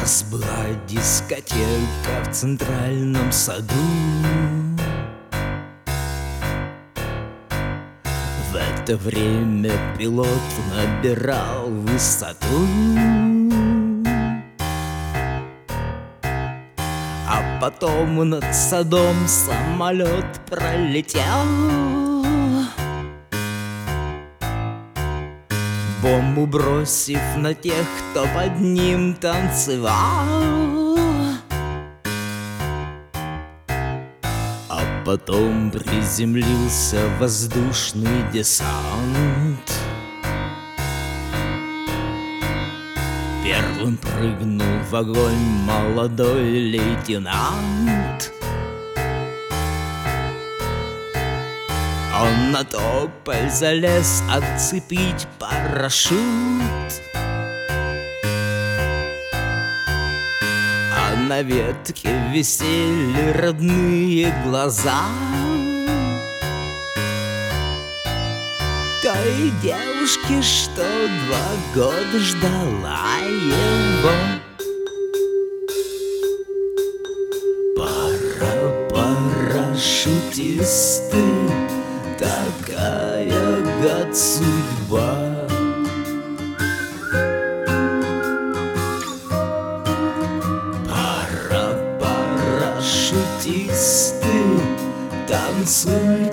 раз была дискотека в центральном саду. В это время пилот набирал высоту, а потом над садом самолет пролетел, бомбу бросив на тех, кто под ним танцевал. А потом приземлился воздушный десант. Первым прыгнул в огонь молодой лейтенант. Он на тополь залез отцепить парашют, а на ветке висели родные глаза той девушки, что 2 года ждала его. Парашютисты, такая гад судьба. Парашютисты, танцуй